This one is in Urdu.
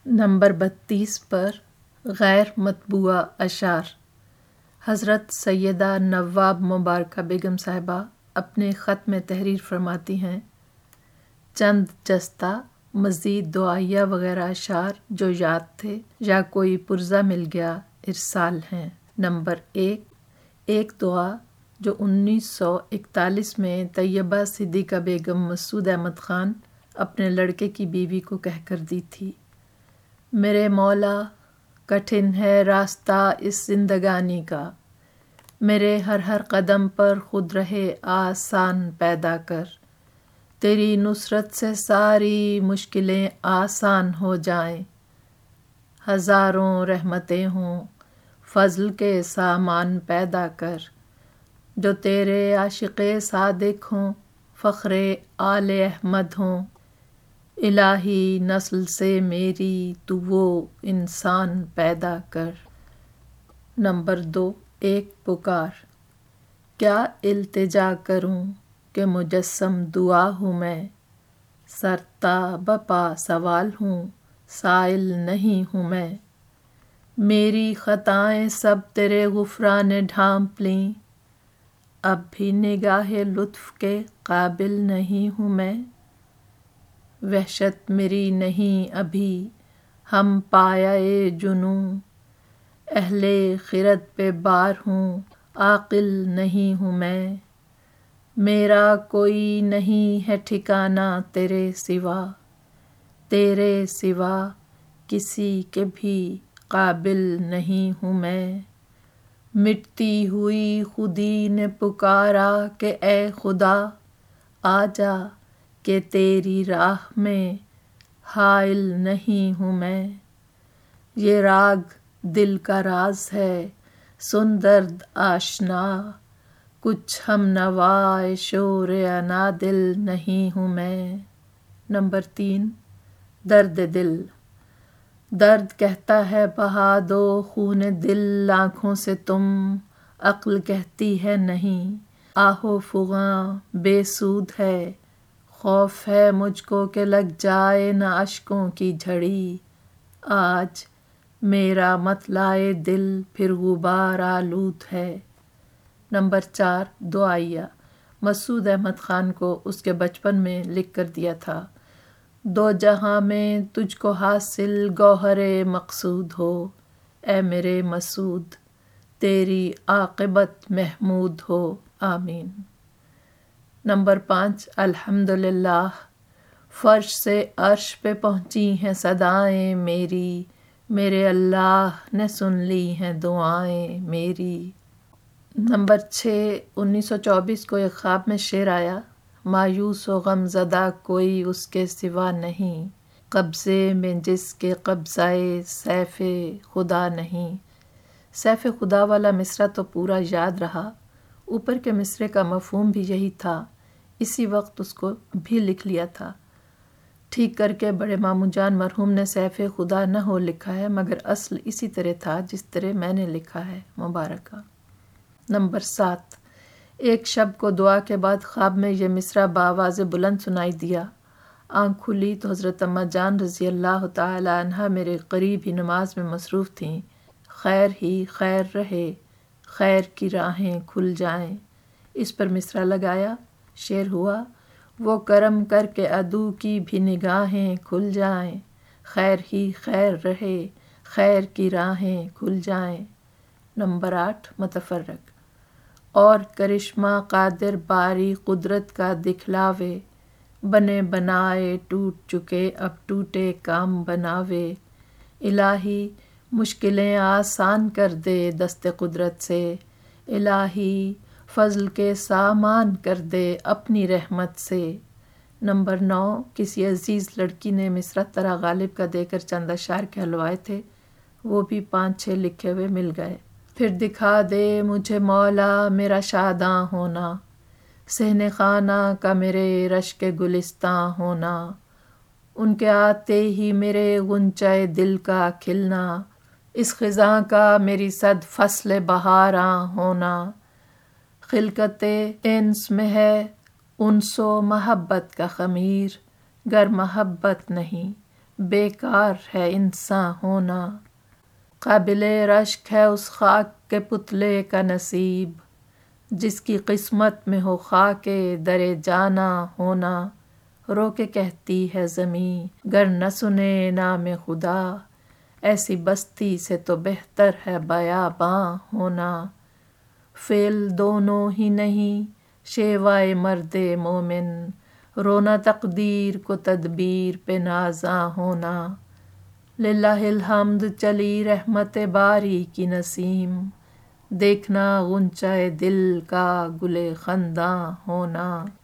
نمبر 32 پر غیر مطبوعہ اشعار۔ حضرت سیدہ نواب مبارکہ بیگم صاحبہ اپنے خط میں تحریر فرماتی ہیں، چند جستہ مزید دعائیہ وغیرہ اشعار جو یاد تھے یا کوئی پرزہ مل گیا ارسال ہیں۔ نمبر 1، ایک دعا جو 1941 میں طیبہ صدیقہ بیگم مسعود احمد خان اپنے لڑکے کی بیوی کو کہہ کر دی تھی۔ میرے مولا، کٹھن ہے راستہ اس زندگانی کا، میرے ہر قدم پر خود رہے آسان پیدا کر، تیری نصرت سے ساری مشکلیں آسان ہو جائیں، ہزاروں رحمتیں ہوں فضل کے سامان پیدا کر، جو تیرے عاشق صادق ہوں فخر آل احمد ہوں، الہی نسل سے میری تو وہ انسان پیدا کر۔ نمبر 2، ایک پکار۔ کیا التجا کروں کہ مجسم دعا ہوں میں، سرتا بپا سوال ہوں سائل نہیں ہوں میں، میری خطائیں سب تیرے غفران ڈھانپ لیں، اب بھی نگاہ لطف کے قابل نہیں ہوں میں، وحشت میری نہیں ابھی ہم پایہ جنوں، اہل خرد پہ بار ہوں عاقل نہیں ہوں میں، میرا کوئی نہیں ہے ٹھکانہ تیرے سوا کسی کے بھی قابل نہیں ہوں میں، مٹتی ہوئی خودی نے پکارا کہ اے خدا آ جا، کہ تیری راہ میں حائل نہیں ہوں میں، یہ راگ دل کا راز ہے سن درد آشنا، کچھ ہم نوائے شور انادل نہیں ہوں میں۔ نمبر 3، درد دل۔ درد کہتا ہے بہا دو خون دل آنکھوں سے تم، عقل کہتی ہے نہیں، آہو فغاں بے سود ہے، خوف ہے مجھ کو کہ لگ جائے نہ اشکوں کی جھڑی، آج میرا مطلع دل پھر غبار آلود ہے۔ نمبر 4، دعائیہ۔ مسعود احمد خان کو اس کے بچپن میں لکھ کر دیا تھا، دو جہاں میں تجھ کو حاصل گوہر مقصود ہو، اے میرے مسعود تیری عاقبت محمود ہو، آمین۔ نمبر 5، الحمدللہ۔ فرش سے عرش پہ پہنچی ہیں صدائیں میری، میرے اللہ نے سن لی ہیں دعائیں میری۔ نمبر 6، 1924 کو ایک خواب میں شعر آیا، مایوس و غم زدہ کوئی اس کے سوا نہیں، قبضے میں جس کے قبضہ سیف خدا نہیں۔ سیف خدا والا مصرع تو پورا یاد رہا، اوپر کے مصرعے کا مفہوم بھی یہی تھا، اسی وقت اس کو بھی لکھ لیا تھا۔ ٹھیک کر کے بڑے ماموں جان مرحوم نے سیف خدا نہ ہو لکھا ہے، مگر اصل اسی طرح تھا جس طرح میں نے لکھا ہے، مبارکہ۔ نمبر 7، ایک شب کو دعا کے بعد خواب میں یہ مصرع بآواز بلند سنائی دیا، آنکھ کھلی تو حضرت اماں جان رضی اللہ تعالی عنہا میرے قریب ہی نماز میں مصروف تھیں، خیر ہی خیر رہے، خیر کی راہیں کھل جائیں، اس پر مصرع لگایا، شعر ہوا، وہ کرم کر کے عدو کی بھی نگاہیں کھل جائیں، خیر ہی خیر رہے، خیر کی راہیں کھل جائیں۔ نمبر 8، متفرق۔ اور کرشمہ قادر باری قدرت کا دکھلاوے، بنے بنائے ٹوٹ چکے اب ٹوٹے کام بناوے، الہی مشکلیں آسان کر دے دست قدرت سے، الہی فضل کے سامان کر دے اپنی رحمت سے۔ نمبر 9، کسی عزیز لڑکی نے مصرع طرح غالب کا دے کر چند اشعار کہلوائے تھے، وہ بھی 5-6 لکھے ہوئے مل گئے۔ پھر دکھا دے مجھے مولا میرا شاداں ہونا، صحن خانہ کا میرے رشک گلستاں ہونا، ان کے آتے ہی میرے غنچہ دل کا کھلنا، اس خزاں کا میری صد فصل بہاراں ہونا، خلقت انس میں ہے انس و محبت کا خمیر، گر محبت نہیں بیکار ہے انسان ہونا، قابل رشک ہے اس خاک کے پتلے کا نصیب، جس کی قسمت میں ہو خاک در جانا ہونا۔ رو کے کہتی ہے زمیں گر نہ سنے نام خدا، ایسی بستی سے تو بہتر ہے بیاباں ہونا۔ فعل دونوں ہی نہیں شیوائے مرد مومن، رونا تقدیر کو تدبیر پہ نازاں ہونا۔ للہ الحمد چلی رحمت باری کی نسیم، دیکھنا غنچۂ دل کا گل خنداں ہونا۔